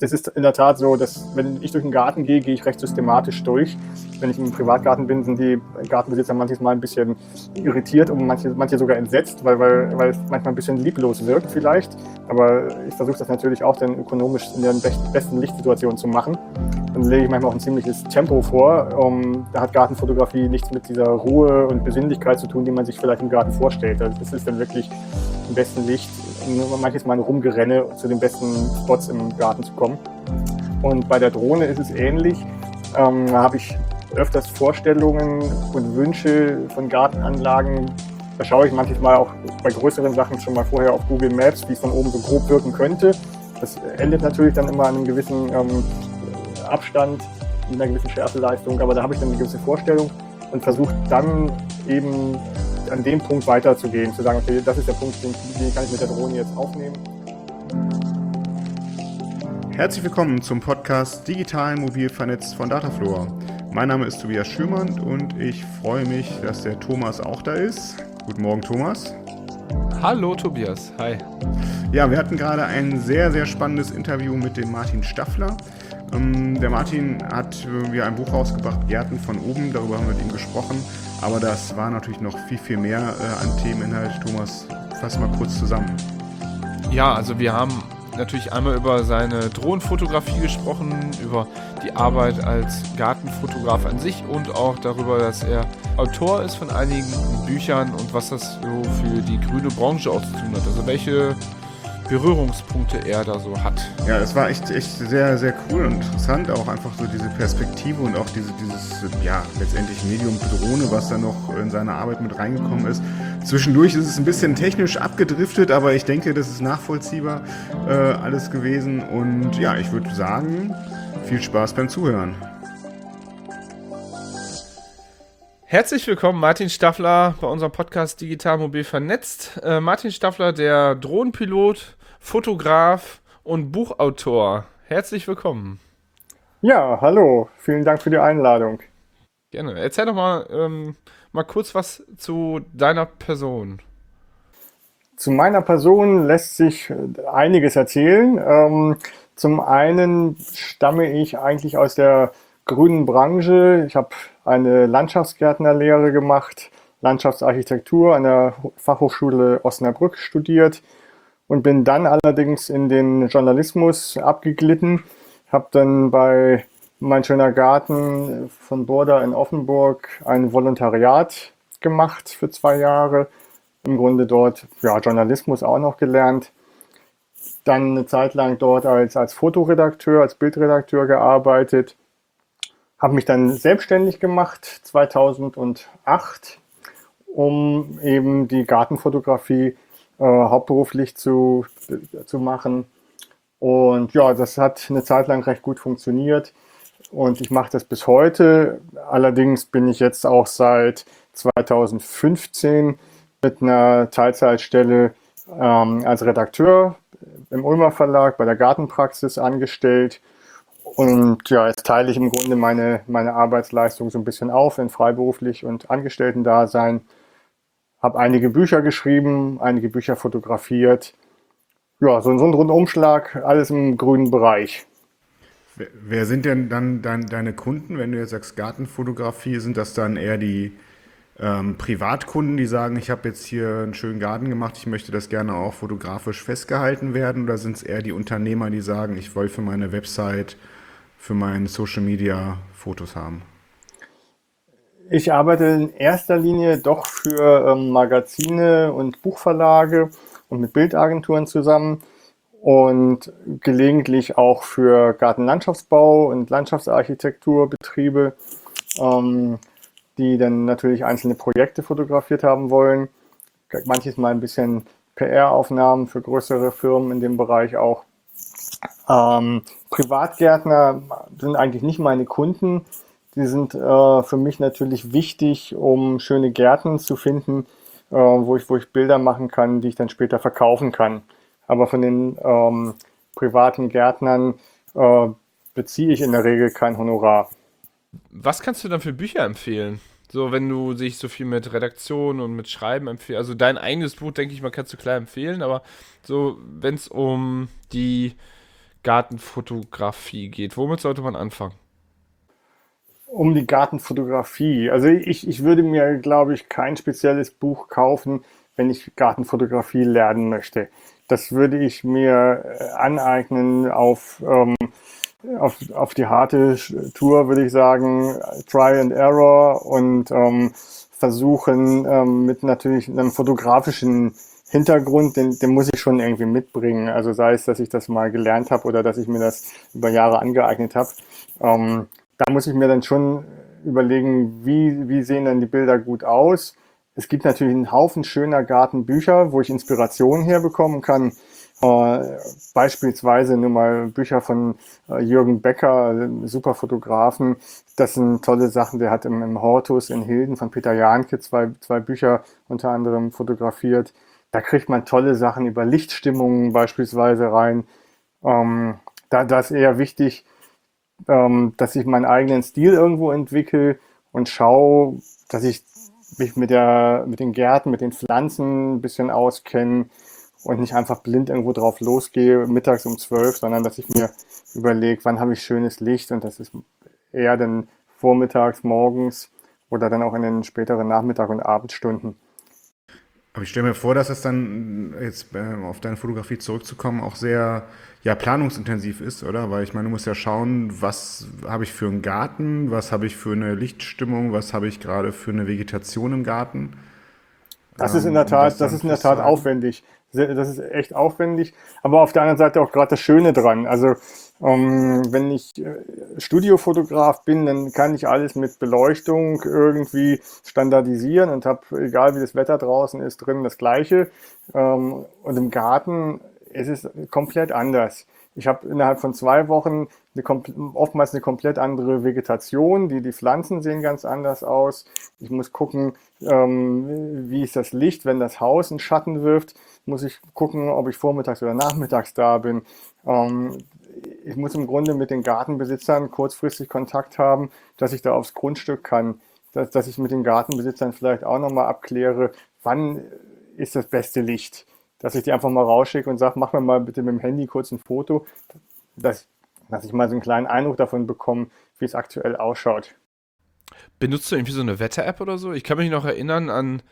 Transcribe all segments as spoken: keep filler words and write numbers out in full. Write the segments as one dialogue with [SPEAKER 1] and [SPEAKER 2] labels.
[SPEAKER 1] das ist in der Tat so, dass wenn ich durch den Garten gehe, gehe ich recht systematisch durch. Wenn ich im Privatgarten bin, sind die Gartenbesitzer manchmal ein bisschen irritiert und manche, manche sogar entsetzt, weil, weil, weil es manchmal ein bisschen lieblos wirkt vielleicht. Aber ich versuche das natürlich auch dann ökonomisch in der besten Lichtsituation zu machen. Dann lege ich manchmal auch ein ziemliches Tempo vor. Um, da hat Gartenfotografie nichts mit dieser Ruhe und Besinnlichkeit zu tun, die man sich vielleicht im Garten vorstellt. Also das ist dann wirklich im besten Licht, nur manches Mal ein Rumgerenne, zu den besten Spots im Garten zu kommen. Und bei der Drohne ist es ähnlich. Ähm, da habe ich öfters Vorstellungen und Wünsche von Gartenanlagen. Da schaue ich manchmal auch bei größeren Sachen schon mal vorher auf Google Maps, wie es von oben so grob wirken könnte. Das endet natürlich dann immer an einem gewissen ähm, Abstand, mit einer gewissen Schärfeleistung, aber da habe ich dann eine gewisse Vorstellung und versuche dann eben an dem Punkt weiterzugehen, zu sagen, okay, das ist der Punkt, den, den kann ich mit der Drohne jetzt aufnehmen.
[SPEAKER 2] Herzlich willkommen zum Podcast Digital Mobil vernetzt von Datafloor. Mein Name ist Tobias Schürmann und ich freue mich, dass der Thomas auch da ist. Guten Morgen, Thomas.
[SPEAKER 3] Hallo Tobias, hi.
[SPEAKER 2] Ja, wir hatten gerade ein sehr, sehr spannendes Interview mit dem Martin Staffler. Ähm, der Martin hat äh, ein Buch rausgebracht, Gärten von oben, darüber haben wir mit ihm gesprochen. Aber das war natürlich noch viel, viel mehr äh, an Themeninhalt. Thomas, fass mal kurz zusammen.
[SPEAKER 3] Ja, also wir haben natürlich einmal über seine Drohnenfotografie gesprochen, über die Arbeit als Gartenfotograf an sich und auch darüber, dass er Autor ist von einigen Büchern und was das so für die grüne Branche auch zu tun hat. Also welche Berührungspunkte er da so hat.
[SPEAKER 2] Ja, es war echt, echt sehr, sehr cool und interessant, auch einfach so diese Perspektive und auch diese, dieses, ja, letztendlich Medium Drohne, was da noch in seine Arbeit mit reingekommen ist. Zwischendurch ist es ein bisschen technisch abgedriftet, aber ich denke, das ist nachvollziehbar äh, alles gewesen und ja, ich würde sagen, viel Spaß beim Zuhören.
[SPEAKER 3] Herzlich willkommen, Martin Staffler, bei unserem Podcast Digital Mobil vernetzt. Äh, Martin Staffler, der Drohnenpilot, Fotograf und Buchautor. Herzlich willkommen.
[SPEAKER 1] Ja, hallo. Vielen Dank für die Einladung.
[SPEAKER 3] Gerne. Erzähl doch mal, ähm, mal kurz was zu deiner Person.
[SPEAKER 1] Zu meiner Person lässt sich einiges erzählen. Ähm, zum einen stamme ich eigentlich aus der grünen Branche. Ich habe eine Landschaftsgärtnerlehre gemacht, Landschaftsarchitektur an der Fachhochschule Osnabrück studiert und bin dann allerdings in den Journalismus abgeglitten. Habe dann bei Mein schöner Garten von Burda in Offenburg ein Volontariat gemacht für zwei Jahre. Im Grunde dort ja, Journalismus auch noch gelernt. Dann eine Zeit lang dort als, als Fotoredakteur, als Bildredakteur gearbeitet. Habe mich dann selbstständig gemacht zweitausendacht, um eben die Gartenfotografie äh, hauptberuflich zu, zu machen. Und ja, das hat eine Zeit lang recht gut funktioniert und ich mache das bis heute. Allerdings bin ich jetzt auch seit zweitausendfünfzehn mit einer Teilzeitstelle ähm, als Redakteur im Ulmer Verlag bei der Gartenpraxis angestellt. Und ja, jetzt teile ich im Grunde meine, meine Arbeitsleistung so ein bisschen auf in freiberuflich und Angestellten-Dasein. Habe einige Bücher geschrieben, einige Bücher fotografiert. Ja, so, so ein Rundumschlag, alles im grünen Bereich.
[SPEAKER 2] Wer, wer sind denn dann dein, deine Kunden, wenn du jetzt sagst Gartenfotografie? Sind das dann eher die ähm, Privatkunden, die sagen, ich habe jetzt hier einen schönen Garten gemacht, ich möchte das gerne auch fotografisch festgehalten werden? Oder sind es eher die Unternehmer, die sagen, ich will für meine Website, für meine Social Media Fotos haben?
[SPEAKER 1] Ich arbeite in erster Linie doch für ähm, Magazine und Buchverlage und mit Bildagenturen zusammen und gelegentlich auch für Gartenlandschaftsbau und Landschaftsarchitekturbetriebe, ähm, die dann natürlich einzelne Projekte fotografiert haben wollen. Manches Mal ein bisschen P R-Aufnahmen für größere Firmen in dem Bereich auch. Ähm, Privatgärtner sind eigentlich nicht meine Kunden. Die sind äh, für mich natürlich wichtig, um schöne Gärten zu finden, äh, wo ich, wo ich Bilder machen kann, die ich dann später verkaufen kann. Aber von den ähm, privaten Gärtnern äh, beziehe ich in der Regel kein Honorar.
[SPEAKER 3] Was kannst du dann für Bücher empfehlen? So, wenn du dich so viel mit Redaktion und mit Schreiben empfiehlst. Also dein eigenes Buch, denke ich mal, kannst du klar empfehlen, aber so, wenn es um die Gartenfotografie geht? Womit sollte man anfangen?
[SPEAKER 1] Um die Gartenfotografie. Also ich, ich würde mir, glaube ich, kein spezielles Buch kaufen, wenn ich Gartenfotografie lernen möchte. Das würde ich mir äh, aneignen auf, ähm, auf, auf die harte Sch- Tour, würde ich sagen, Try and Error und ähm, versuchen ähm, mit natürlich einem fotografischen Hintergrund, den, den muss ich schon irgendwie mitbringen. Also sei es, dass ich das mal gelernt habe oder dass ich mir das über Jahre angeeignet habe. Ähm, Da muss ich mir dann schon überlegen, wie, wie sehen denn die Bilder gut aus. Es gibt natürlich einen Haufen schöner Gartenbücher, wo ich Inspiration herbekommen kann. Äh, beispielsweise nur mal Bücher von äh, Jürgen Becker, äh, super Fotografen. Das sind tolle Sachen. Der hat im, im Hortus in Hilden von Peter Jahnke zwei, zwei Bücher unter anderem fotografiert. Da kriegt man tolle Sachen über Lichtstimmungen beispielsweise rein. Ähm, da, da ist eher wichtig, ähm, dass ich meinen eigenen Stil irgendwo entwickle und schaue, dass ich mich mit der, mit den Gärten, mit den Pflanzen ein bisschen auskenne und nicht einfach blind irgendwo drauf losgehe, mittags um zwölf, sondern dass ich mir überlege, wann habe ich schönes Licht und das ist eher dann vormittags, morgens oder dann auch in den späteren Nachmittag- und Abendstunden.
[SPEAKER 2] Aber ich stelle mir vor, dass es dann, jetzt äh, auf deine Fotografie zurückzukommen, auch sehr ja, planungsintensiv ist, oder? Weil ich meine, du musst ja schauen, was habe ich für einen Garten, was habe ich für eine Lichtstimmung, was habe ich gerade für eine Vegetation im Garten,
[SPEAKER 1] Das ist in
[SPEAKER 2] ähm,
[SPEAKER 1] der
[SPEAKER 2] um das
[SPEAKER 1] Tat, das
[SPEAKER 2] dann
[SPEAKER 1] ist in der Tat
[SPEAKER 2] festzuhalten.
[SPEAKER 1] aufwendig. Sehr- Das ist echt aufwendig, aber auf der anderen Seite auch gerade das Schöne dran. Also ähm, wenn ich äh, Studiofotograf bin, dann kann ich alles mit Beleuchtung irgendwie standardisieren und habe, egal wie das Wetter draußen ist, drin das Gleiche. Ähm, und im Garten ist es komplett anders. Ich habe innerhalb von zwei Wochen eine, kom- oftmals eine komplett andere Vegetation. Die, die Pflanzen sehen ganz anders aus. Ich muss gucken, ähm, wie ist das Licht, wenn das Haus einen Schatten wirft. Muss ich gucken, ob ich vormittags oder nachmittags da bin. Ähm, ich muss im Grunde mit den Gartenbesitzern kurzfristig Kontakt haben, dass ich da aufs Grundstück kann. Dass, dass ich mit den Gartenbesitzern vielleicht auch nochmal abkläre, wann ist das beste Licht. Dass ich die einfach mal rausschicke und sage, mach mir mal bitte mit dem Handy kurz ein Foto, dass, dass ich mal so einen kleinen Eindruck davon bekomme, wie es aktuell ausschaut.
[SPEAKER 3] Benutzt du irgendwie so eine Wetter-App oder so? Ich kann mich noch erinnern an,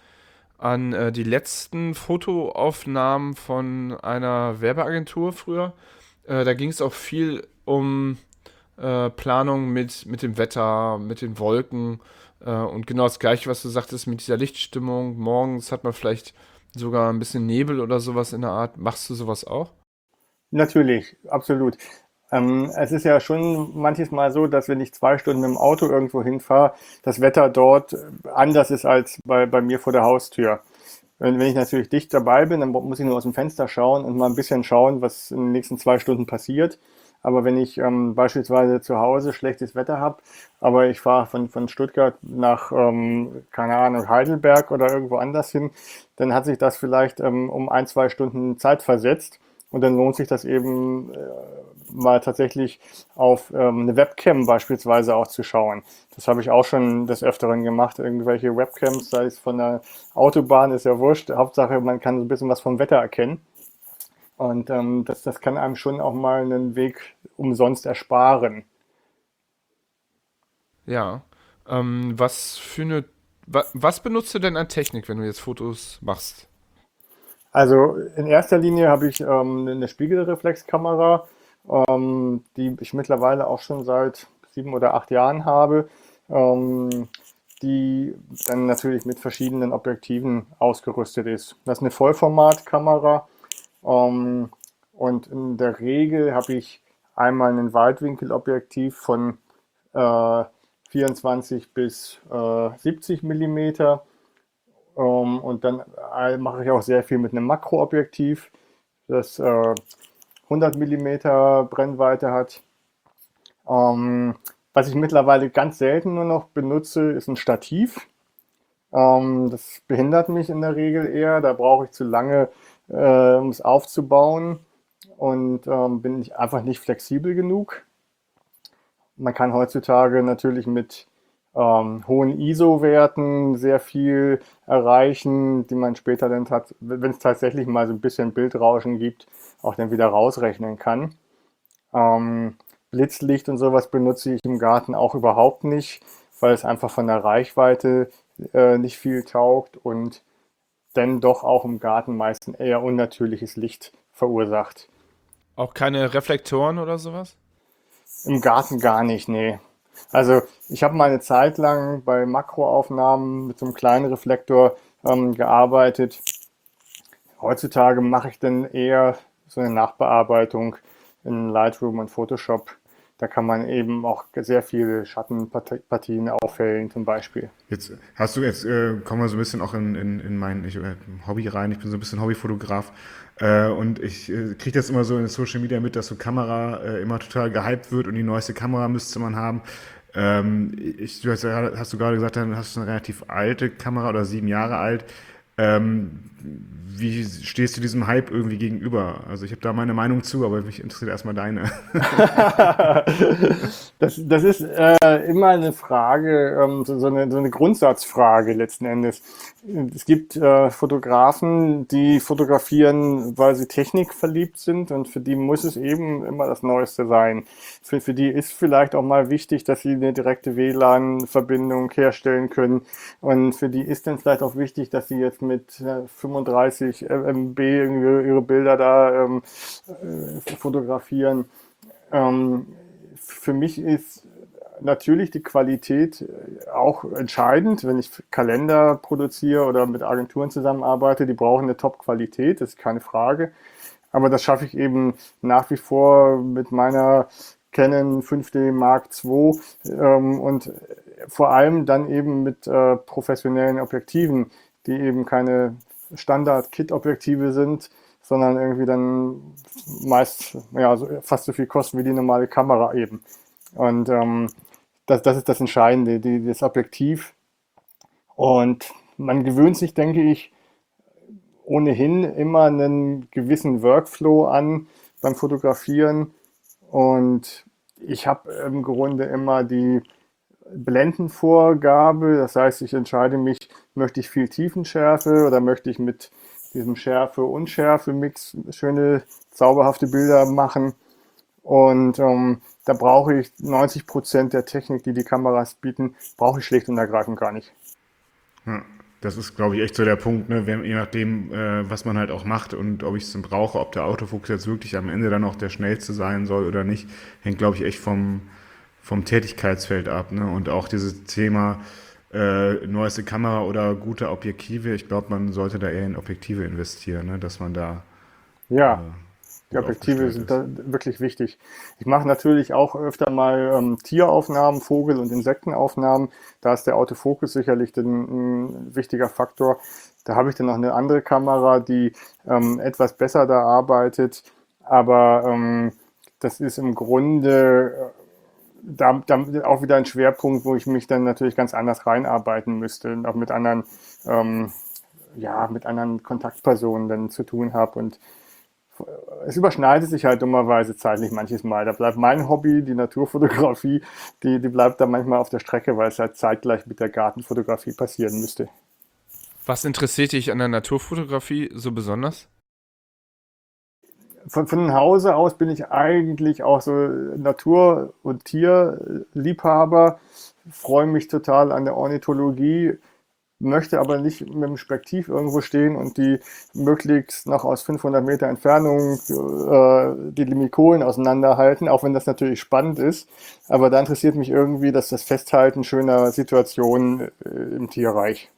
[SPEAKER 3] an äh, die letzten Fotoaufnahmen von einer Werbeagentur früher. Äh, da ging es auch viel um äh, Planung mit, mit dem Wetter, mit den Wolken äh, und genau das Gleiche, was du sagtest mit dieser Lichtstimmung. Morgens hat man vielleicht sogar ein bisschen Nebel oder sowas in der Art. Machst du sowas auch?
[SPEAKER 1] Natürlich, absolut. Ähm, es ist ja schon manches Mal so, dass wenn ich zwei Stunden mit dem Auto irgendwo hinfahre, das Wetter dort anders ist als bei, bei mir vor der Haustür. Wenn, wenn ich natürlich dicht dabei bin, dann muss ich nur aus dem Fenster schauen und mal ein bisschen schauen, was in den nächsten zwei Stunden passiert. Aber wenn ich ähm, beispielsweise zu Hause schlechtes Wetter habe, aber ich fahre von, von Stuttgart nach, ähm, keine Ahnung, Heidelberg oder irgendwo anders hin, dann hat sich das vielleicht ähm, um ein, zwei Stunden Zeit versetzt. Und dann lohnt sich das eben äh, mal tatsächlich auf ähm, eine Webcam beispielsweise auch zu schauen. Das habe ich auch schon des Öfteren gemacht. Irgendwelche Webcams, sei es von der Autobahn, ist ja wurscht. Hauptsache, man kann so ein bisschen was vom Wetter erkennen. Und ähm, das, das kann einem schon auch mal einen Weg umsonst ersparen.
[SPEAKER 3] Ja. Ähm, was für eine. Wa was benutzt du denn an Technik, wenn du jetzt Fotos machst?
[SPEAKER 1] Also in erster Linie habe ich ähm, eine Spiegelreflexkamera, ähm, die ich mittlerweile auch schon seit sieben oder acht Jahren habe, ähm, die dann natürlich mit verschiedenen Objektiven ausgerüstet ist. Das ist eine Vollformatkamera, ähm, und in der Regel habe ich einmal ein Weitwinkelobjektiv von äh, vierundzwanzig bis äh, siebzig Millimeter. Ähm, und dann äh, mache ich auch sehr viel mit einem Makroobjektiv, das äh, hundert Millimeter Brennweite hat. Ähm, was ich mittlerweile ganz selten nur noch benutze, ist ein Stativ. Ähm, das behindert mich in der Regel eher. Da brauche ich zu lange, äh, um es aufzubauen und ähm, bin ich einfach nicht flexibel genug. Man kann heutzutage natürlich mit ähm, hohen I S O-Werten sehr viel erreichen, die man später dann, wenn es tatsächlich mal so ein bisschen Bildrauschen gibt, auch dann wieder rausrechnen kann. Ähm, Blitzlicht und sowas benutze ich im Garten auch überhaupt nicht, weil es einfach von der Reichweite äh, nicht viel taugt und dann doch auch im Garten meistens eher unnatürliches Licht verursacht.
[SPEAKER 3] Auch keine Reflektoren oder sowas?
[SPEAKER 1] Im Garten gar nicht, nee. Also ich habe mal eine Zeit lang bei Makroaufnahmen mit so einem kleinen Reflektor ähm, gearbeitet. Heutzutage mache ich dann eher so eine Nachbearbeitung in Lightroom und Photoshop. Da kann man eben auch sehr viele Schattenpartien aufhellen zum Beispiel.
[SPEAKER 2] Jetzt hast du jetzt, äh, kommen wir so ein bisschen auch in, in, in mein ich, äh, Hobby rein. Ich bin so ein bisschen Hobbyfotograf äh, und ich äh, kriege das immer so in Social Media mit, dass so Kamera äh, immer total gehypt wird und die neueste Kamera müsste man haben. Ähm, ich, du hast, ja- hast du gerade gesagt, dann hast du eine relativ alte Kamera oder sieben Jahre alt. Ähm, Wie stehst du diesem Hype irgendwie gegenüber? Also ich habe da meine Meinung zu, aber mich interessiert erstmal deine.
[SPEAKER 1] Das, das ist äh, immer eine Frage, ähm, so, so eine, so eine Grundsatzfrage letzten Endes. Es gibt äh, Fotografen, die fotografieren, weil sie technikverliebt sind und für die muss es eben immer das Neueste sein. Für, für die ist vielleicht auch mal wichtig, dass sie eine direkte W L A N-Verbindung herstellen können und für die ist dann vielleicht auch wichtig, dass sie jetzt mit äh, fünfunddreißig M B irgendwie ihre Bilder da ähm, äh, fotografieren. Ähm, für mich ist natürlich die Qualität auch entscheidend, wenn ich Kalender produziere oder mit Agenturen zusammenarbeite, die brauchen eine Top-Qualität, das ist keine Frage. Aber das schaffe ich eben nach wie vor mit meiner Canon fünf D Mark zwei ähm, und vor allem dann eben mit äh, professionellen Objektiven, die eben keine Standard-Kit-Objektive sind, sondern irgendwie dann meist ja, so, fast so viel kosten wie die normale Kamera eben. Und ähm, das, das ist das Entscheidende, die, das Objektiv. Und man gewöhnt sich, denke ich, ohnehin immer einen gewissen Workflow an beim Fotografieren. Und ich habe im Grunde immer die Blendenvorgabe. Das heißt, ich entscheide mich, möchte ich viel Tiefenschärfe oder möchte ich mit diesem Schärfe-Unschärfe-Mix schöne, zauberhafte Bilder machen. Und ähm, da brauche ich neunzig Prozent der Technik, die die Kameras bieten, brauche ich schlicht und ergreifend gar nicht.
[SPEAKER 2] Ja, das ist, glaube ich, echt so der Punkt, ne? Wenn, je nachdem, äh, was man halt auch macht und ob ich es dann brauche, ob der Autofokus jetzt wirklich am Ende dann auch der schnellste sein soll oder nicht, hängt, glaube ich, echt vom, vom Tätigkeitsfeld ab. Ne? Und auch dieses Thema äh, neueste Kamera oder gute Objektive, ich glaube, man sollte da eher in Objektive investieren, ne? Dass man da äh,
[SPEAKER 1] Ja, die
[SPEAKER 2] gut
[SPEAKER 1] Objektive
[SPEAKER 2] aufgestellt
[SPEAKER 1] sind
[SPEAKER 2] ist.
[SPEAKER 1] da wirklich wichtig. Ich mache natürlich auch öfter mal ähm, Tieraufnahmen, Vogel- und Insektenaufnahmen. Da ist der Autofokus sicherlich ein, ein wichtiger Faktor. Da habe ich dann noch eine andere Kamera, die ähm, etwas besser da arbeitet. Aber ähm, das ist im Grunde äh, da, da auch wieder ein Schwerpunkt, wo ich mich dann natürlich ganz anders reinarbeiten müsste und auch mit anderen, ähm, ja, mit anderen Kontaktpersonen dann zu tun habe. Und es überschneidet sich halt dummerweise zeitlich manches Mal. Da bleibt mein Hobby, die Naturfotografie, die, die bleibt da manchmal auf der Strecke, weil es halt zeitgleich mit der Gartenfotografie passieren müsste.
[SPEAKER 3] Was interessiert dich an der Naturfotografie so besonders?
[SPEAKER 1] Von, von Hause aus bin ich eigentlich auch so Natur- und Tierliebhaber, freue mich total an der Ornithologie, möchte aber nicht mit dem Spektiv irgendwo stehen und die möglichst noch aus fünfhundert Meter Entfernung äh, die Limikolen auseinanderhalten, auch wenn das natürlich spannend ist. Aber da interessiert mich irgendwie, dass das Festhalten schöner Situationen äh, im Tierreich.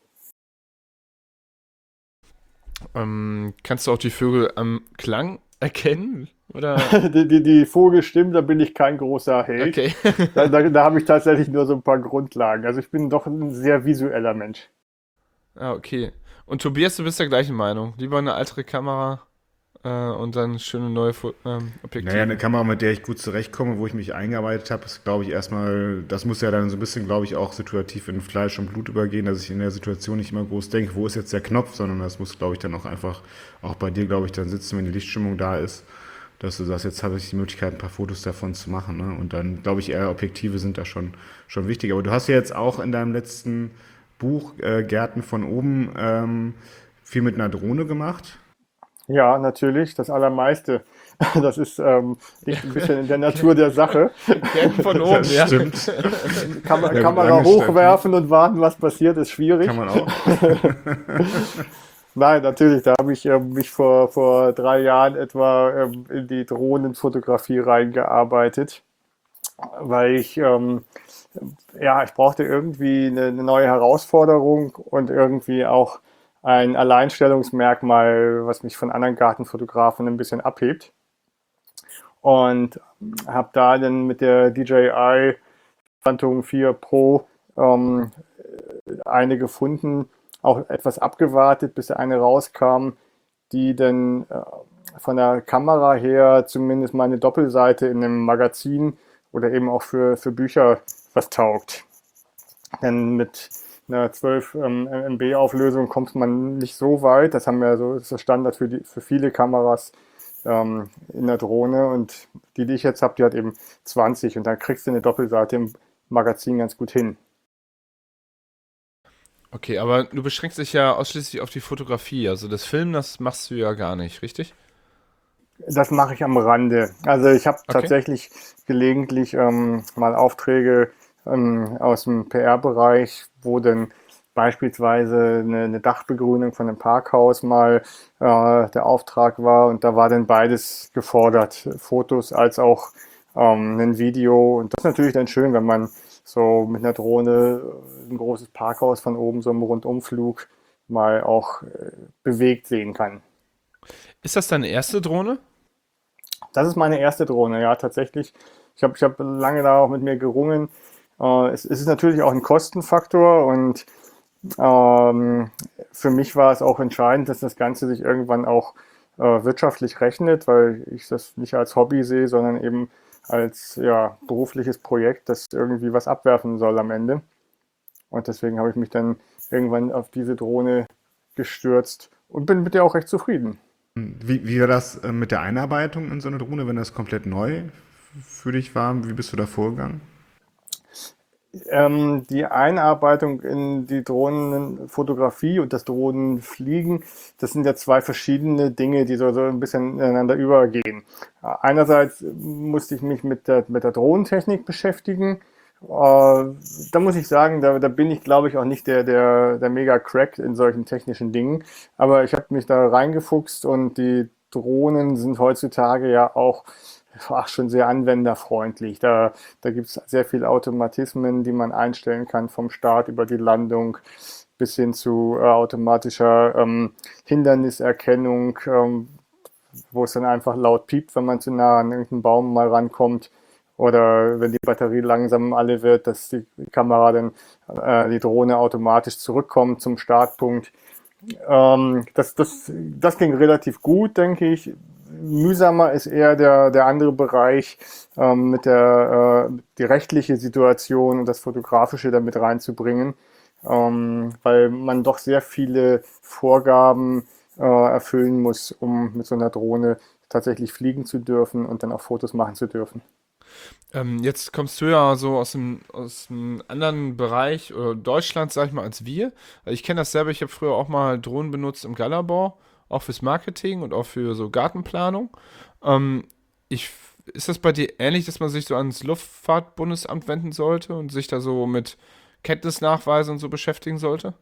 [SPEAKER 3] Ähm, kannst du auch die Vögel am Klang erkennen? Oder?
[SPEAKER 1] Die, die, die Vogelstimmen, da bin ich kein großer Held.
[SPEAKER 3] Okay.
[SPEAKER 1] Da, da, da habe ich tatsächlich nur so ein paar Grundlagen. Also ich bin doch ein sehr visueller Mensch.
[SPEAKER 3] Ah, okay. Und Tobias, du bist der gleichen Meinung. Lieber eine ältere Kamera äh, und dann schöne neue Fo ähm,
[SPEAKER 2] Naja, eine
[SPEAKER 3] Objektive.
[SPEAKER 2] Kamera, mit der ich gut zurechtkomme, wo ich mich eingearbeitet habe, ist, glaube ich, erstmal, das muss ja dann so ein bisschen, glaube ich, auch situativ in Fleisch und Blut übergehen, dass ich in der Situation nicht immer groß denke, wo ist jetzt der Knopf, sondern das muss, glaube ich, dann auch einfach, auch bei dir, glaube ich, dann sitzen, wenn die Lichtstimmung da ist, dass du sagst, jetzt habe ich die Möglichkeit, ein paar Fotos davon zu machen. Ne? Und dann, glaube ich, eher Objektive sind da schon, schon wichtig. Aber du hast ja jetzt auch in deinem letzten Buch, äh, Gärten von oben, ähm, viel mit einer Drohne gemacht.
[SPEAKER 1] Ja, natürlich, das Allermeiste. Das ist ähm, liegt ein bisschen in der Natur der Sache.
[SPEAKER 3] Kennen von oben,
[SPEAKER 2] Das
[SPEAKER 3] ja.
[SPEAKER 2] stimmt.
[SPEAKER 1] Kam
[SPEAKER 2] Ja, gut,
[SPEAKER 1] Kamera
[SPEAKER 2] lange Stadt,
[SPEAKER 1] hochwerfen und warten, was passiert, ist schwierig.
[SPEAKER 2] kann man auch.
[SPEAKER 1] Nein, natürlich, da habe ich ähm, mich vor, vor drei Jahren etwa ähm, in die Drohnenfotografie reingearbeitet, weil ich, ähm, ja, ich brauchte irgendwie eine, eine neue Herausforderung und irgendwie auch ein Alleinstellungsmerkmal, was mich von anderen Gartenfotografen ein bisschen abhebt. Und habe da dann mit der D J I Phantom vier Pro ähm, eine gefunden, auch etwas abgewartet, bis eine rauskam, die dann äh, von der Kamera her zumindest mal eine Doppelseite in einem Magazin oder eben auch für, für Bücher was taugt. Denn mit einer zwölf ähm, M B Auflösung kommt man nicht so weit. Das haben wir so, das ist der Standard für, die, für viele Kameras ähm, in der Drohne. Und die, die ich jetzt habe, die hat eben zwanzig und dann kriegst du eine Doppelseite im Magazin ganz gut hin.
[SPEAKER 3] Okay, aber du beschränkst dich ja ausschließlich auf die Fotografie. Also das Filmen, das machst du ja gar nicht, richtig?
[SPEAKER 1] Das mache ich am Rande. Also ich habe
[SPEAKER 3] Okay.
[SPEAKER 1] tatsächlich gelegentlich ähm, mal Aufträge ähm, aus dem P R-Bereich, wo dann beispielsweise eine, eine Dachbegrünung von einem Parkhaus mal äh, der Auftrag war und da war dann beides gefordert, Fotos als auch ähm, ein Video und das ist natürlich dann schön, wenn man so mit einer Drohne ein großes Parkhaus von oben so im Rundumflug mal auch äh, bewegt sehen kann.
[SPEAKER 3] Ist das deine erste Drohne?
[SPEAKER 1] Das ist meine erste Drohne, ja, tatsächlich. Ich habe ich hab lange da auch mit mir gerungen. Äh, es, es ist natürlich auch ein Kostenfaktor und ähm, für mich war es auch entscheidend, dass das Ganze sich irgendwann auch äh, wirtschaftlich rechnet, weil ich das nicht als Hobby sehe, sondern eben als ja, berufliches Projekt, das irgendwie was abwerfen soll am Ende. Und deswegen habe ich mich dann irgendwann auf diese Drohne gestürzt und bin mit der auch recht zufrieden.
[SPEAKER 2] Wie, wie war das äh, mit der Einarbeitung in so eine Drohne, wenn das komplett neu für dich war? Wie bist du da vorgegangen?
[SPEAKER 1] Ähm, die Einarbeitung in die Drohnenfotografie und das Drohnenfliegen, das sind ja zwei verschiedene Dinge, die so, so ein bisschen ineinander übergehen. Äh, Einerseits musste ich mich mit der, mit der Drohnentechnik beschäftigen. Äh, Da muss ich sagen, da, da bin ich, glaube ich, auch nicht der, der, der Mega-Crack in solchen technischen Dingen. Aber ich habe mich da reingefuchst und die Drohnen sind heutzutage ja auch ach, schon sehr anwenderfreundlich. Da, da gibt es sehr viele Automatismen, die man einstellen kann, vom Start über die Landung bis hin zu äh, automatischer ähm, Hinderniserkennung, ähm, wo es dann einfach laut piept, wenn man zu nah an irgendeinen Baum mal rankommt. Oder wenn die Batterie langsam alle wird, dass die Kamera dann, äh, die Drohne automatisch zurückkommt zum Startpunkt. Ähm, das, das, das ging relativ gut, denke ich. Mühsamer ist eher der, der andere Bereich ähm, mit der äh, die rechtliche Situation und das Fotografische damit reinzubringen, ähm, weil man doch sehr viele Vorgaben äh, erfüllen muss, um mit so einer Drohne tatsächlich fliegen zu dürfen und dann auch Fotos machen zu dürfen.
[SPEAKER 3] Ähm, jetzt kommst du ja so aus dem, aus einem anderen Bereich oder Deutschland, sag ich mal, als wir. Also ich kenne das selber, ich habe früher auch mal Drohnen benutzt im Galerbau, auch fürs Marketing und auch für so Gartenplanung. Ähm, ich, ist das bei dir ähnlich, dass man sich so ans Luftfahrtbundesamt wenden sollte und sich da so mit Kenntnisnachweise und so beschäftigen sollte?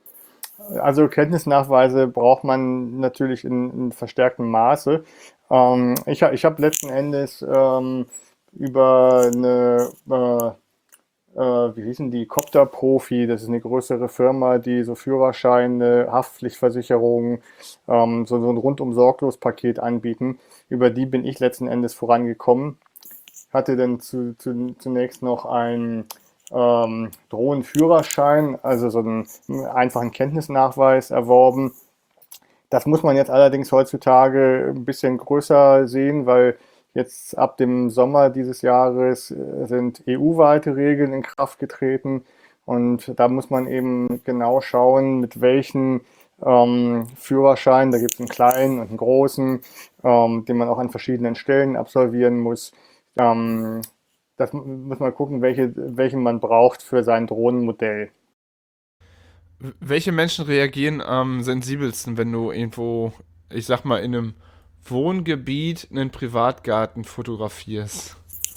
[SPEAKER 1] Also Kenntnisnachweise braucht man natürlich in, in verstärktem Maße. Ähm, ich ha- ich habe letzten Endes ähm, über eine, äh, äh, wie hießen die, Copter Profi, das ist eine größere Firma, die so Führerscheine, Haftpflichtversicherungen, ähm, so, so ein rundum sorglos Paket anbieten. Über die bin ich letzten Endes vorangekommen. Hatte dann zu, zu, zunächst noch einen ähm, Drohnenführerschein, also so einen einfachen Kenntnisnachweis erworben. Das muss man jetzt allerdings heutzutage ein bisschen größer sehen, weil jetzt ab dem Sommer dieses Jahres äh, sind E U-weite Regeln in Kraft getreten und da muss man eben genau schauen, mit welchen ähm, Führerschein, da gibt es einen kleinen und einen großen, ähm, den man auch an verschiedenen Stellen absolvieren muss. Ähm, Das muss man gucken, welche, welchen man braucht für sein Drohnenmodell.
[SPEAKER 3] W- Welche Menschen reagieren am sensibelsten, wenn du irgendwo, ich sag mal, in einem Wohngebiet einen Privatgarten fotografierst?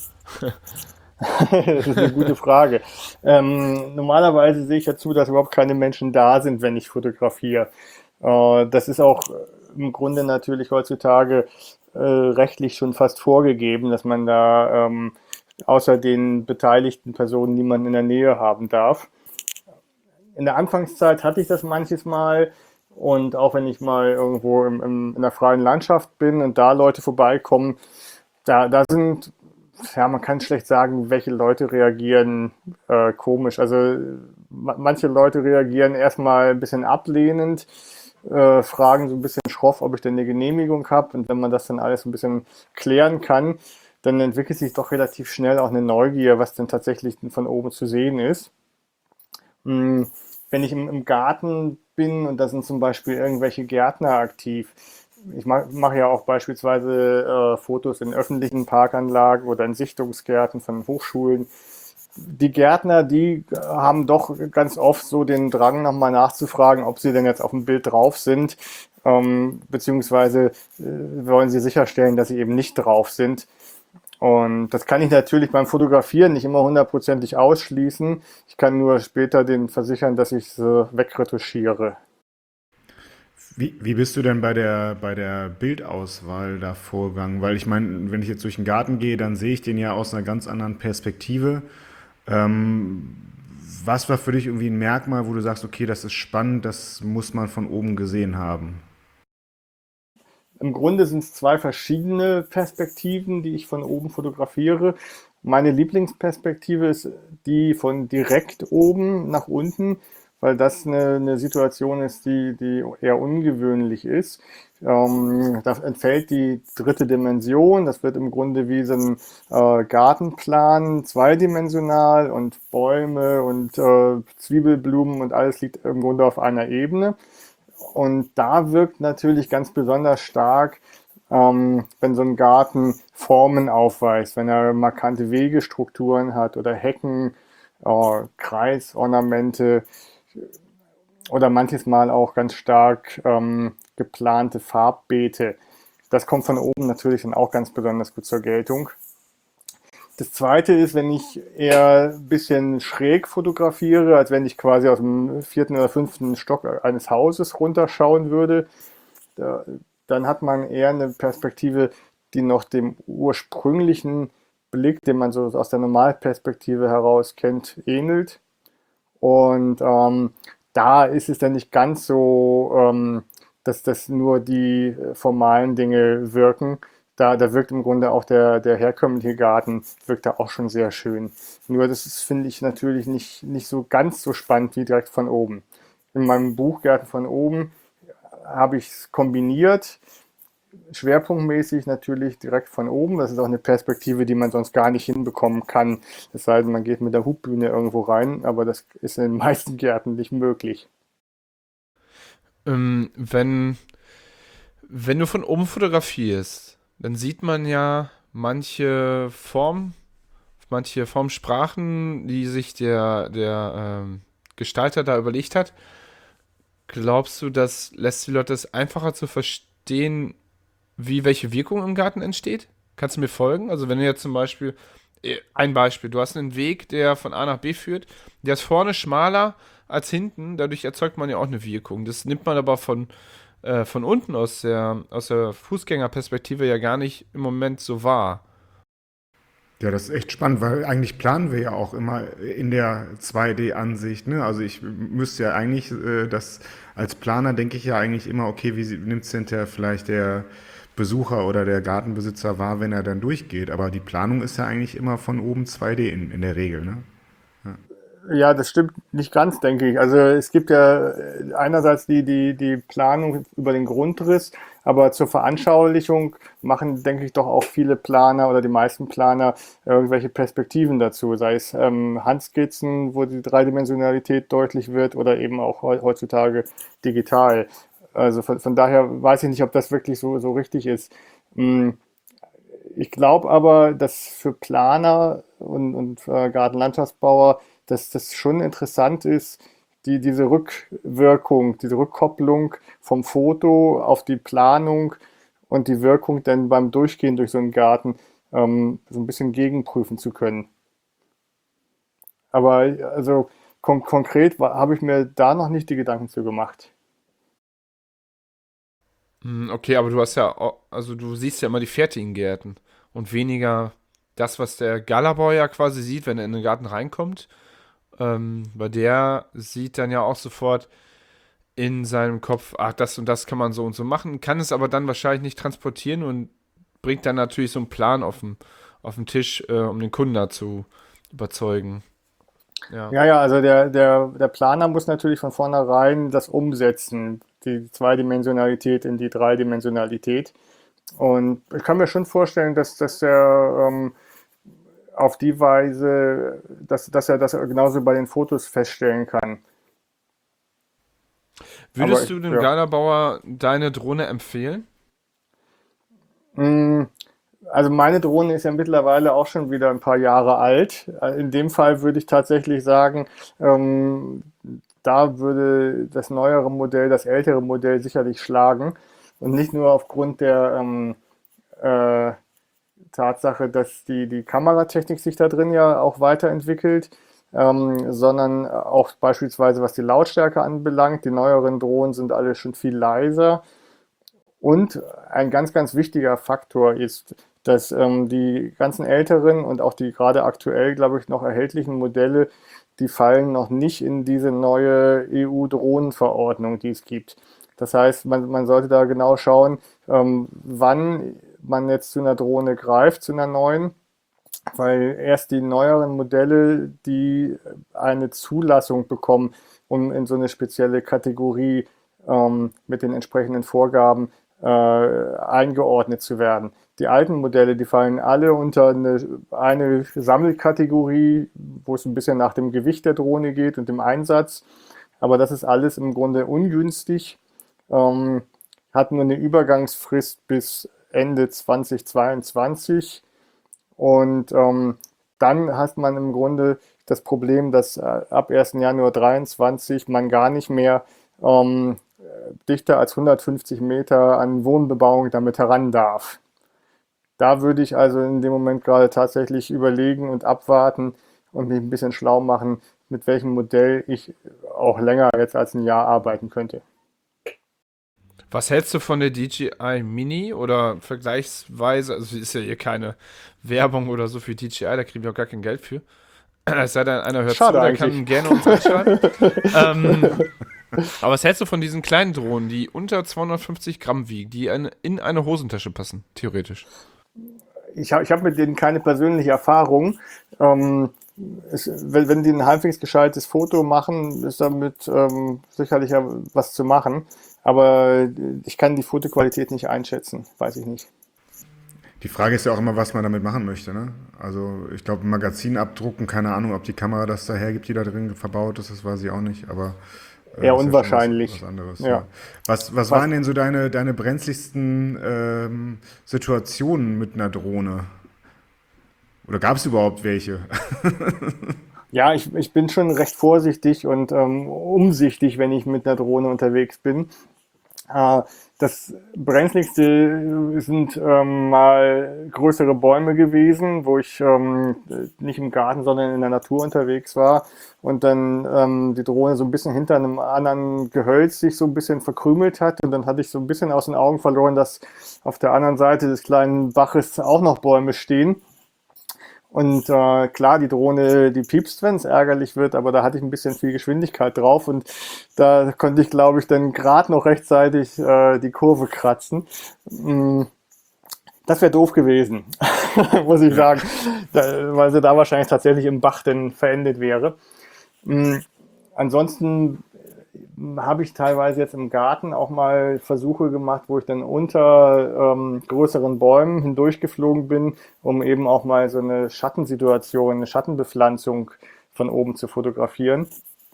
[SPEAKER 1] Das ist eine gute Frage. Ähm, normalerweise sehe ich ja zu, dass überhaupt keine Menschen da sind, wenn ich fotografiere. Äh, das ist auch im Grunde natürlich heutzutage äh, rechtlich schon fast vorgegeben, dass man da ähm, außer den beteiligten Personen niemanden in der Nähe haben darf. In der Anfangszeit hatte ich das manches Mal und auch wenn ich mal irgendwo im, im, in der freien Landschaft bin und da Leute vorbeikommen, da, da sind, ja, man kann schlecht sagen, welche Leute reagieren äh, komisch. Also ma- manche Leute reagieren erstmal ein bisschen ablehnend, äh, fragen so ein bisschen schroff, ob ich denn eine Genehmigung habe. Und wenn man das dann alles ein bisschen klären kann, dann entwickelt sich doch relativ schnell auch eine Neugier, was denn tatsächlich von oben zu sehen ist. Hm, Wenn ich im, im Garten bin und da sind zum Beispiel irgendwelche Gärtner aktiv, ich mache mach ja auch beispielsweise äh, Fotos in öffentlichen Parkanlagen oder in Sichtungsgärten von Hochschulen. Die Gärtner, die haben doch ganz oft so den Drang, nochmal nachzufragen, ob sie denn jetzt auf dem Bild drauf sind, ähm, beziehungsweise äh, wollen sie sicherstellen, dass sie eben nicht drauf sind. Und das kann ich natürlich beim Fotografieren nicht immer hundertprozentig ausschließen. Ich kann nur später den versichern, dass ich sie wegretuschiere.
[SPEAKER 2] Wie, wie bist du denn bei der, bei der Bildauswahl da vorgegangen? Weil ich meine, wenn ich jetzt durch den Garten gehe, dann sehe ich den ja aus einer ganz anderen Perspektive. Ähm, Was war für dich irgendwie ein Merkmal, wo du sagst, okay, das ist spannend, das muss man von oben gesehen haben?
[SPEAKER 1] Im Grunde sind es zwei verschiedene Perspektiven, die ich von oben fotografiere. Meine Lieblingsperspektive ist die von direkt oben nach unten, weil das eine, eine Situation ist, die, die eher ungewöhnlich ist. Ähm, da entfällt die dritte Dimension. Das wird im Grunde wie so ein äh, Gartenplan, zweidimensional und Bäume und äh, Zwiebelblumen und alles liegt im Grunde auf einer Ebene. Und da wirkt natürlich ganz besonders stark, ähm, wenn so ein Garten Formen aufweist, wenn er markante Wegestrukturen hat oder Hecken, äh, Kreisornamente oder manches Mal auch ganz stark ähm, geplante Farbbeete. Das kommt von oben natürlich dann auch ganz besonders gut zur Geltung. Das zweite ist, wenn ich eher ein bisschen schräg fotografiere, als wenn ich quasi aus dem vierten oder fünften Stock eines Hauses runterschauen würde, da, dann hat man eher eine Perspektive, die noch dem ursprünglichen Blick, den man so aus der Normalperspektive heraus kennt, ähnelt. Und ähm, da ist es dann nicht ganz so, ähm, dass das nur die äh, formalen Dinge wirken. Da, da wirkt im Grunde auch der, der herkömmliche Garten, wirkt da auch schon sehr schön. Nur das ist, finde ich, natürlich nicht, nicht so ganz so spannend wie direkt von oben. In meinem Buch Gärten von oben habe ich es kombiniert, schwerpunktmäßig natürlich direkt von oben. Das ist auch eine Perspektive, die man sonst gar nicht hinbekommen kann. Es sei denn, man geht mit der Hubbühne irgendwo rein, aber das ist in den meisten Gärten nicht möglich.
[SPEAKER 3] Ähm, wenn, wenn du von oben fotografierst, dann sieht man ja manche Form, manche Formsprachen, die sich der, der ähm, Gestalter da überlegt hat. Glaubst du, das lässt die Leute es einfacher zu verstehen, wie welche Wirkung im Garten entsteht? Kannst du mir folgen? Also wenn du jetzt zum Beispiel, äh, ein Beispiel, du hast einen Weg, der von A nach B führt, der ist vorne schmaler als hinten, dadurch erzeugt man ja auch eine Wirkung. Das nimmt man aber von, äh, von unten aus der, aus der Fußgängerperspektive ja gar nicht im Moment so wahr.
[SPEAKER 2] Ja, das ist echt spannend, weil eigentlich planen wir ja auch immer in der zwei D-Ansicht, ne? Also ich müsste ja eigentlich, äh, das als Planer denke ich ja eigentlich immer, okay, wie nimmt es hinterher vielleicht der Besucher oder der Gartenbesitzer wahr, wenn er dann durchgeht? Aber die Planung ist ja eigentlich immer von oben zwei D in, in der Regel, ne? Ja.
[SPEAKER 1] Ja, das stimmt nicht ganz, denke ich. Also es gibt ja äh, einerseits die, die, die Planung über den Grundriss, aber zur Veranschaulichung machen, denke ich, doch auch viele Planer oder die meisten Planer irgendwelche Perspektiven dazu, sei es ähm, Handskizzen, wo die Dreidimensionalität deutlich wird oder eben auch heu- heutzutage digital. Also von, von daher weiß ich nicht, ob das wirklich so, so richtig ist. Mm, Ich glaube aber, dass für Planer und, und äh, Gartenlandschaftsbauer, dass das schon interessant ist, die, diese Rückwirkung, diese Rückkopplung vom Foto auf die Planung und die Wirkung dann beim Durchgehen durch so einen Garten ähm, so ein bisschen gegenprüfen zu können. Aber also kon konkret habe ich mir da noch nicht die Gedanken zu gemacht.
[SPEAKER 3] Hm, okay, aber du hast ja, au- also du siehst ja immer die fertigen Gärten und weniger das, was der Galabauer ja quasi sieht, wenn er in den Garten reinkommt. Ähm, weil der sieht dann ja auch sofort in seinem Kopf, ach, das und das kann man so und so machen, kann es aber dann wahrscheinlich nicht transportieren und bringt dann natürlich so einen Plan auf den, auf den Tisch, äh, um den Kunden da zu überzeugen. Ja.
[SPEAKER 1] Ja, ja, also der, der, der Planer muss natürlich von vornherein das umsetzen, die Zweidimensionalität in die Dreidimensionalität. Und ich kann mir schon vorstellen, dass, dass er ähm, auf die Weise, dass, dass er das genauso bei den Fotos feststellen kann. Aber
[SPEAKER 3] Würdest
[SPEAKER 1] ich,
[SPEAKER 3] du dem
[SPEAKER 1] ja.
[SPEAKER 3] Galabauer deine Drohne empfehlen?
[SPEAKER 1] Mm, Also meine Drohne ist ja mittlerweile auch schon wieder ein paar Jahre alt. Äh, In dem Fall würde ich tatsächlich sagen, ähm, da würde das neuere Modell das ältere Modell sicherlich schlagen. Und nicht nur aufgrund der ähm, äh, Tatsache, dass die, die Kameratechnik sich da drin ja auch weiterentwickelt, ähm, sondern auch beispielsweise was die Lautstärke anbelangt. Die neueren Drohnen sind alle schon viel leiser. Und ein ganz, ganz wichtiger Faktor ist, dass ähm, die ganzen älteren und auch die gerade aktuell, glaube ich, noch erhältlichen Modelle, die fallen noch nicht in diese neue E U-Drohnenverordnung, die es gibt. Das heißt, man, man sollte da genau schauen, ähm, wann man jetzt zu einer Drohne greift, zu einer neuen, weil erst die neueren Modelle, die eine Zulassung bekommen, um in so eine spezielle Kategorie ähm, mit den entsprechenden Vorgaben äh, eingeordnet zu werden. Die alten Modelle, die fallen alle unter eine, eine Sammelkategorie, wo es ein bisschen nach dem Gewicht der Drohne geht und dem Einsatz. Aber das ist alles im Grunde ungünstig, ähm, hat nur eine Übergangsfrist bis Ende zweitausendzweiundzwanzig. Und ähm, dann hat man im Grunde das Problem, dass äh, ab ersten Januar dreiundzwanzig man gar nicht mehr ähm, dichter als hundertfünfzig Meter an Wohnbebauung damit heran darf. Da würde ich also in dem Moment gerade tatsächlich überlegen und abwarten und mich ein bisschen schlau machen, mit welchem Modell ich auch länger jetzt als ein Jahr arbeiten könnte.
[SPEAKER 3] Was hältst du von der D J I Mini oder vergleichsweise, also ist ja hier keine Werbung oder so für D J I, da kriegen wir auch gar kein Geld für. Es sei denn, einer hört
[SPEAKER 1] Schade
[SPEAKER 3] zu, der
[SPEAKER 1] eigentlich.
[SPEAKER 3] kann gerne uns anschreiben. ähm, aber was hältst du von diesen kleinen Drohnen, die unter zweihundertfünfzig Gramm wiegen, die eine, in eine Hosentasche passen, theoretisch?
[SPEAKER 1] Ich habe ich hab mit denen keine persönliche Erfahrung. Ähm, es, wenn, wenn die ein halbwegs gescheites Foto machen, ist damit ähm, sicherlich ja was zu machen. Aber ich kann die Fotoqualität nicht einschätzen, weiß ich nicht.
[SPEAKER 2] Die Frage ist ja auch immer, was man damit machen möchte, ne? Also ich glaube, ein Magazin abdrucken, keine Ahnung, ob die Kamera das da hergibt, die da drin verbaut ist, das weiß ich auch nicht, aber äh,
[SPEAKER 1] Eher
[SPEAKER 2] ist ja schon was,
[SPEAKER 1] unwahrscheinlich.
[SPEAKER 2] was anderes.
[SPEAKER 1] Ja.
[SPEAKER 2] Ja. Was, was
[SPEAKER 1] Was,
[SPEAKER 2] waren denn so deine, deine brenzligsten ähm, Situationen mit einer Drohne? Oder gab es überhaupt welche?
[SPEAKER 1] ja, ich, ich bin schon recht vorsichtig und ähm, umsichtig, wenn ich mit einer Drohne unterwegs bin. Äh, Das brenzligste sind ähm, mal größere Bäume gewesen, wo ich ähm, nicht im Garten, sondern in der Natur unterwegs war und dann ähm, die Drohne so ein bisschen hinter einem anderen Gehölz sich so ein bisschen verkrümelt hat und dann hatte ich so ein bisschen aus den Augen verloren, dass auf der anderen Seite des kleinen Baches auch noch Bäume stehen. Und äh, klar, die Drohne, die piepst, wenn es ärgerlich wird, aber da hatte ich ein bisschen viel Geschwindigkeit drauf und da konnte ich, glaube ich, dann gerade noch rechtzeitig äh, die Kurve kratzen. Mm, Das wäre doof gewesen, muss ich
[SPEAKER 2] Ja.
[SPEAKER 1] sagen, da, weil sie da wahrscheinlich tatsächlich im Bach dann verendet wäre. Mm, Ansonsten habe ich teilweise jetzt im Garten auch mal Versuche gemacht, wo ich dann unter ähm, größeren Bäumen hindurchgeflogen bin, um eben auch mal so eine Schattensituation, eine Schattenbepflanzung von oben zu fotografieren.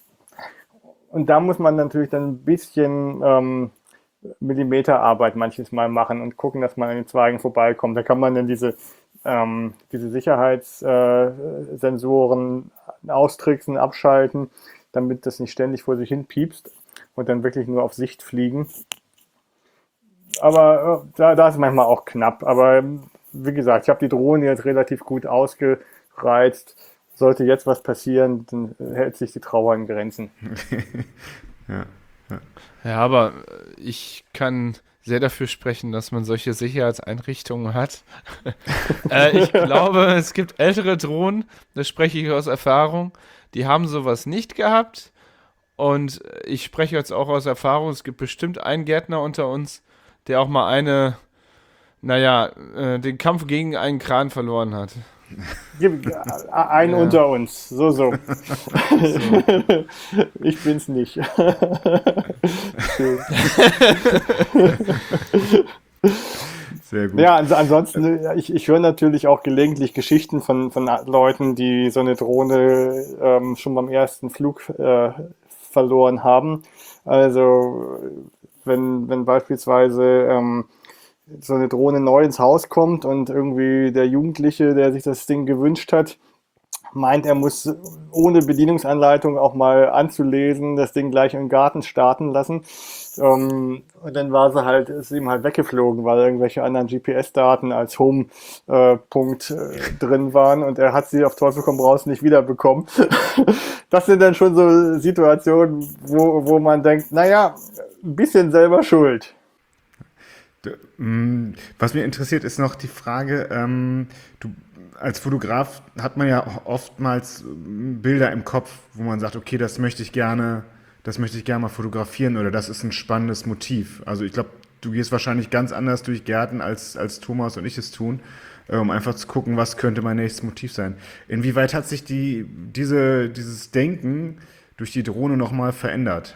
[SPEAKER 1] Und da muss man natürlich dann ein bisschen ähm, Millimeterarbeit manches Mal machen und gucken, dass man an den Zweigen vorbeikommt. Da kann man dann diese, ähm, diese Sicherheitssensoren äh, Sensoren austricksen, abschalten, damit das nicht ständig vor sich hin piepst und dann wirklich nur auf Sicht fliegen. aber äh, da, da ist manchmal auch knapp. Aber ähm, wie gesagt, ich habe die Drohne jetzt relativ gut ausgereizt. Sollte jetzt was passieren, dann hält sich die Trauer in Grenzen.
[SPEAKER 2] Ja, ja.
[SPEAKER 3] Ja, aber äh, ich kann sehr dafür sprechen, dass man solche Sicherheitseinrichtungen hat. äh, ich glaube, es gibt ältere Drohnen, das spreche ich aus Erfahrung, die haben sowas nicht gehabt. Und ich spreche jetzt auch aus Erfahrung, es gibt bestimmt einen Gärtner unter uns, der auch mal eine, naja, äh, den Kampf gegen einen Kran verloren hat.
[SPEAKER 1] Gib- äh, Ein
[SPEAKER 3] Ja.
[SPEAKER 1] unter uns. So, so.
[SPEAKER 3] So.
[SPEAKER 1] Ich bin's nicht. Schön.
[SPEAKER 2] Sehr gut.
[SPEAKER 1] Ja, also ansonsten, äh, ich, ich höre natürlich auch gelegentlich Geschichten von, von Leuten, die so eine Drohne ähm, schon beim ersten Flug äh, verloren haben. Also wenn, wenn beispielsweise ähm, so eine Drohne neu ins Haus kommt und irgendwie der Jugendliche, der sich das Ding gewünscht hat, meint, er muss ohne Bedienungsanleitung auch mal anzulesen, das Ding gleich im Garten starten lassen. Ähm, und dann war sie halt, ist ihm halt weggeflogen, weil irgendwelche anderen G P S-Daten als Home-Punkt äh, drin waren und er hat sie auf Teufel komm raus nicht wiederbekommen. Das sind dann schon so Situationen, wo, wo man denkt, naja, ein bisschen selber schuld.
[SPEAKER 2] D- mm, Was mich interessiert, ist noch die Frage, ähm, du als Fotograf hat man ja oftmals ähm, Bilder im Kopf, wo man sagt, okay, das möchte ich gerne, das möchte ich gerne mal fotografieren oder das ist ein spannendes Motiv. Also ich glaube, du gehst wahrscheinlich ganz anders durch Gärten, als, als Thomas und ich es tun, äh, um einfach zu gucken, was könnte mein nächstes Motiv sein. Inwieweit hat sich die, diese, dieses Denken durch die Drohne nochmal verändert?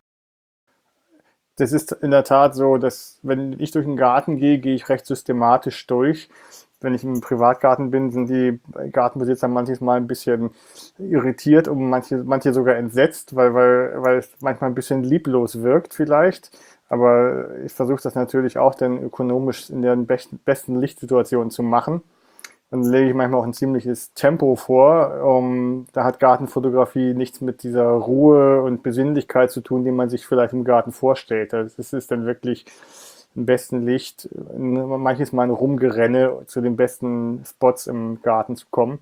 [SPEAKER 1] Das ist in der Tat so, dass wenn ich durch den Garten gehe, gehe ich recht systematisch durch. Wenn ich im Privatgarten bin, sind die Gartenbesitzer manches Mal ein bisschen irritiert und manche, manche sogar entsetzt, weil, weil, weil es manchmal ein bisschen lieblos wirkt vielleicht. Aber ich versuche das natürlich auch dann ökonomisch in der besten Lichtsituation zu machen. Dann lege ich manchmal auch ein ziemliches Tempo vor. Um, da hat Gartenfotografie nichts mit dieser Ruhe und Besinnlichkeit zu tun, die man sich vielleicht im Garten vorstellt. Das ist dann wirklich im besten Licht, manches Mal ein Rumgerenne zu den besten Spots im Garten zu kommen.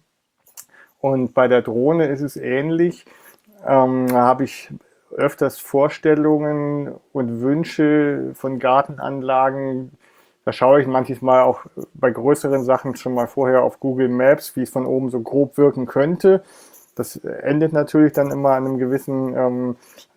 [SPEAKER 1] Und bei der Drohne ist es ähnlich. Ähm, da habe ich öfters Vorstellungen und Wünsche von Gartenanlagen. Da schaue ich manches Mal auch bei größeren Sachen schon mal vorher auf Google Maps, wie es von oben so grob wirken könnte. Das endet natürlich dann immer an einem gewissen ähm,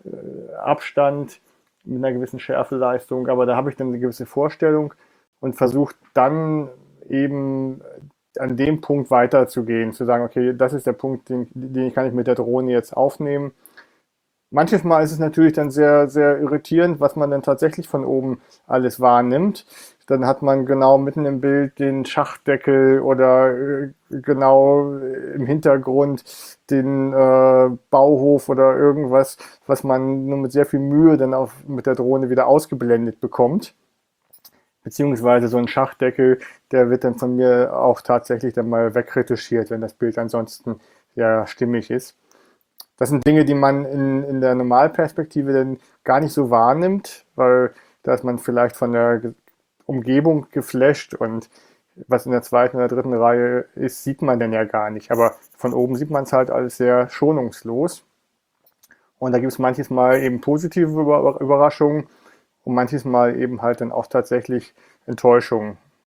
[SPEAKER 1] Abstand, mit einer gewissen Schärfeleistung, aber da habe ich dann eine gewisse Vorstellung und versuche dann eben an dem Punkt weiterzugehen, zu sagen, okay, das ist der Punkt, den, den kann ich mit der Drohne jetzt aufnehmen. Manches Mal ist es natürlich dann sehr, sehr irritierend, was man dann tatsächlich von oben alles wahrnimmt. Dann hat man genau mitten im Bild den Schachtdeckel oder äh, genau im Hintergrund den äh, Bauhof oder irgendwas, was man nur mit sehr viel Mühe dann auch mit der Drohne wieder ausgeblendet bekommt. Beziehungsweise so ein Schachtdeckel, der wird dann von mir auch tatsächlich dann mal wegretuschiert, wenn das Bild ansonsten ja stimmig ist. Das sind Dinge, die man in, in der Normalperspektive dann gar nicht so wahrnimmt, weil da ist man vielleicht von der Umgebung geflasht und was in der zweiten oder dritten Reihe ist, sieht man dann ja gar nicht. Aber von oben sieht man es halt alles sehr schonungslos. Und da gibt es manches Mal eben positive Überraschungen und manches Mal eben halt dann auch tatsächlich Enttäuschungen.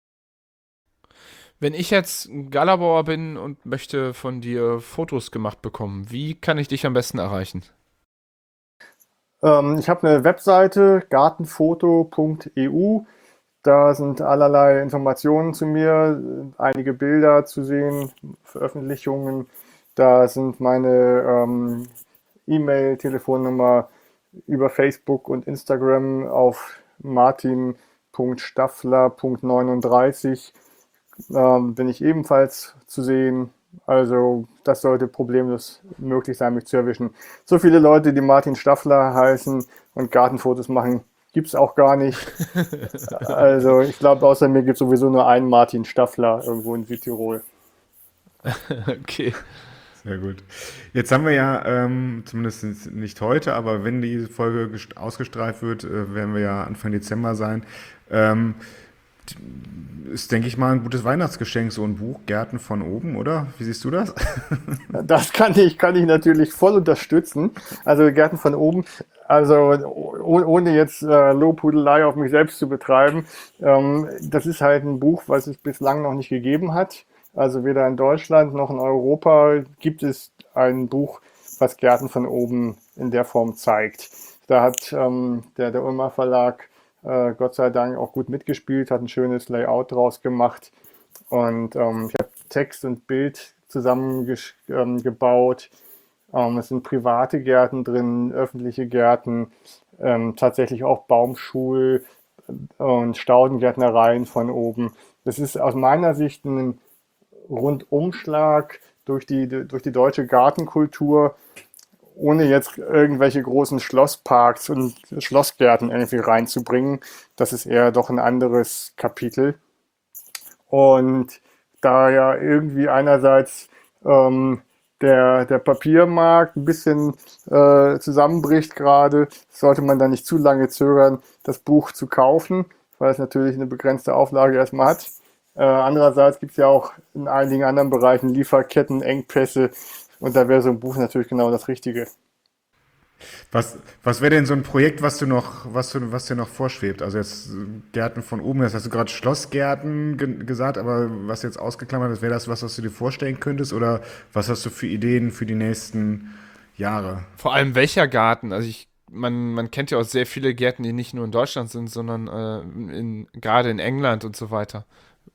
[SPEAKER 3] Wenn ich jetzt ein Galabauer bin und möchte von dir Fotos gemacht bekommen, wie kann ich dich am besten erreichen?
[SPEAKER 1] Ähm, ich habe eine Webseite, gartenfoto punkt e u. Da sind allerlei Informationen zu mir, einige Bilder zu sehen, Veröffentlichungen. Da sind meine ähm, E-Mail, Telefonnummer über Facebook und Instagram auf martin punkt staffler punkt neununddreißig. Ähm, bin ich ebenfalls zu sehen. Also das sollte problemlos möglich sein, mich zu erwischen. So viele Leute, die Martin Staffler heißen und Gartenfotos machen, gibt es auch gar nicht. Also ich glaube, außer mir gibt es sowieso nur einen Martin Staffler irgendwo in Südtirol.
[SPEAKER 3] Okay.
[SPEAKER 2] Sehr gut. Jetzt haben wir ja, ähm, zumindest nicht heute, aber wenn die Folge gest- ausgestrahlt wird, äh, werden wir ja Anfang Dezember sein. Ähm, ist, denke ich mal, ein gutes Weihnachtsgeschenk, so ein Buch, Gärten von oben, oder? Wie siehst du das?
[SPEAKER 1] Das kann ich, kann ich natürlich voll unterstützen. Also Gärten von oben, also oh- ohne jetzt äh, Lobhudelei auf mich selbst zu betreiben, ähm, das ist halt ein Buch, was es bislang noch nicht gegeben hat. Also weder in Deutschland noch in Europa gibt es ein Buch, was Gärten von oben in der Form zeigt. Da hat ähm, der, der Ulmer Verlag äh, Gott sei Dank auch gut mitgespielt, hat ein schönes Layout draus gemacht und ähm, ich habe Text und Bild zusammengebaut. Ähm, es sind private Gärten drin, öffentliche Gärten, ähm, tatsächlich auch Baumschul- und Staudengärtnereien von oben. Das ist aus meiner Sicht ein Rundumschlag durch die, durch die deutsche Gartenkultur, ohne jetzt irgendwelche großen Schlossparks und Schlossgärten irgendwie reinzubringen. Das ist eher doch ein anderes Kapitel. Und da ja irgendwie einerseits ähm, der, der Papiermarkt ein bisschen äh, zusammenbricht gerade, sollte man da nicht zu lange zögern, das Buch zu kaufen, weil es natürlich eine begrenzte Auflage erstmal hat. Äh, andererseits gibt es ja auch in einigen anderen Bereichen Lieferkettenengpässe und da wäre so ein Buch natürlich genau das Richtige.
[SPEAKER 2] Was, was wäre denn so ein Projekt, was du noch, was du, was dir noch vorschwebt? Also jetzt äh, Gärten von oben, das hast du gerade Schlossgärten ge gesagt, aber was jetzt ausgeklammert ist, wäre das was, was du dir vorstellen könntest? Oder was hast du für Ideen für die nächsten Jahre?
[SPEAKER 3] Vor allem welcher Garten? Also ich, man, man kennt ja auch sehr viele Gärten, die nicht nur in Deutschland sind, sondern äh, in, gerade in England und so weiter.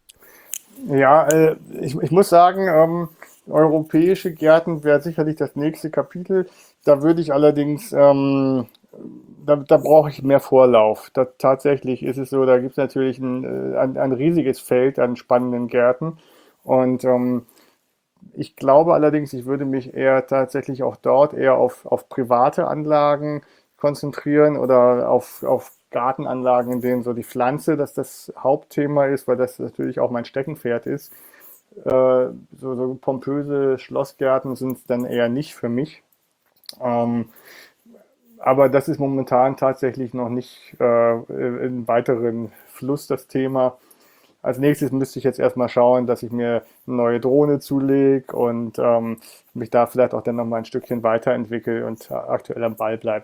[SPEAKER 1] Ja, äh, ich, ich muss sagen, ähm, europäische Gärten wäre sicherlich das nächste Kapitel. Da würde ich allerdings, ähm, da, da brauche ich mehr Vorlauf. Da, tatsächlich ist es so, da gibt es natürlich ein, äh, ein, ein riesiges Feld an spannenden Gärten. Und ähm, ich glaube allerdings, ich würde mich eher tatsächlich auch dort eher auf, auf private Anlagen konzentrieren oder auf, auf Gartenanlagen, in denen so die Pflanze, dass das Hauptthema ist, weil das natürlich auch mein Steckenpferd ist. Äh, so, so pompöse Schlossgärten sind es dann eher nicht für mich. Ähm, aber das ist momentan tatsächlich noch nicht äh, im weiteren Fluss das Thema. Als nächstes müsste ich jetzt erstmal schauen, dass ich mir eine neue Drohne zulege und ähm, mich da vielleicht auch dann nochmal ein Stückchen weiterentwickle und aktuell am Ball bleibe.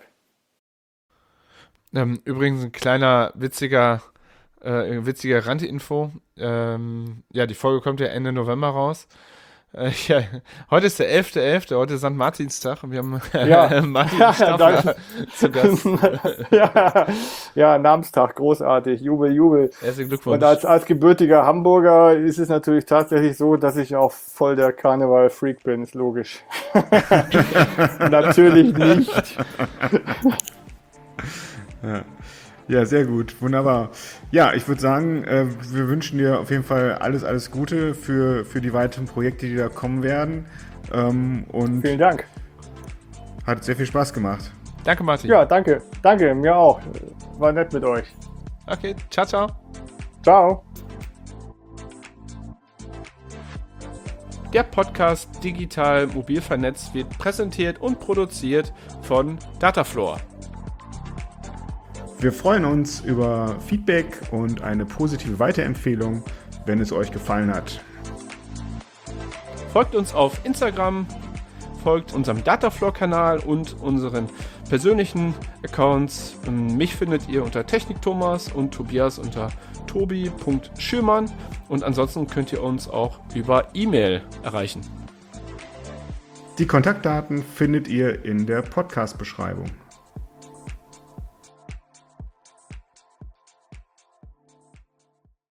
[SPEAKER 3] Ähm, übrigens ein kleiner witziger, äh, witziger Randinfo. Ähm, ja, die Folge kommt ja Ende November raus. Äh, ja, heute ist der elfter elfter heute ist Sankt Martinstag und wir haben
[SPEAKER 1] Ja,
[SPEAKER 3] Martin
[SPEAKER 1] ja,
[SPEAKER 3] Staffler
[SPEAKER 1] danke.
[SPEAKER 3] zu Gast.
[SPEAKER 1] Ja, ja, Namenstag, großartig, Jubel, Jubel.
[SPEAKER 3] Herzlichen
[SPEAKER 1] Und
[SPEAKER 3] Glückwunsch.
[SPEAKER 1] als, als gebürtiger Hamburger ist es natürlich tatsächlich so, dass ich auch voll der Karneval-Freak bin, ist logisch. Natürlich nicht.
[SPEAKER 2] Ja. Ja, sehr gut, wunderbar. Ja, ich würde sagen, äh, wir wünschen dir auf jeden Fall alles, alles Gute für, für die weiteren Projekte, die da kommen werden. Ähm, und
[SPEAKER 1] Vielen Dank.
[SPEAKER 2] hat sehr viel Spaß gemacht.
[SPEAKER 3] Danke, Martin.
[SPEAKER 1] Ja, danke. Danke, mir auch. War nett mit euch.
[SPEAKER 3] Okay, ciao, ciao.
[SPEAKER 1] Ciao.
[SPEAKER 3] Der Podcast Digital Mobil Vernetzt wird präsentiert und produziert von Datafloor.
[SPEAKER 2] Wir freuen uns über Feedback und eine positive Weiterempfehlung, wenn es euch gefallen hat.
[SPEAKER 3] Folgt uns auf Instagram, folgt unserem Datafloor-Kanal und unseren persönlichen Accounts. Mich findet ihr unter Technik Thomas und Tobias unter tobi punkt schürmann und ansonsten könnt ihr uns auch über E-Mail erreichen.
[SPEAKER 2] Die Kontaktdaten findet ihr in der Podcast-Beschreibung.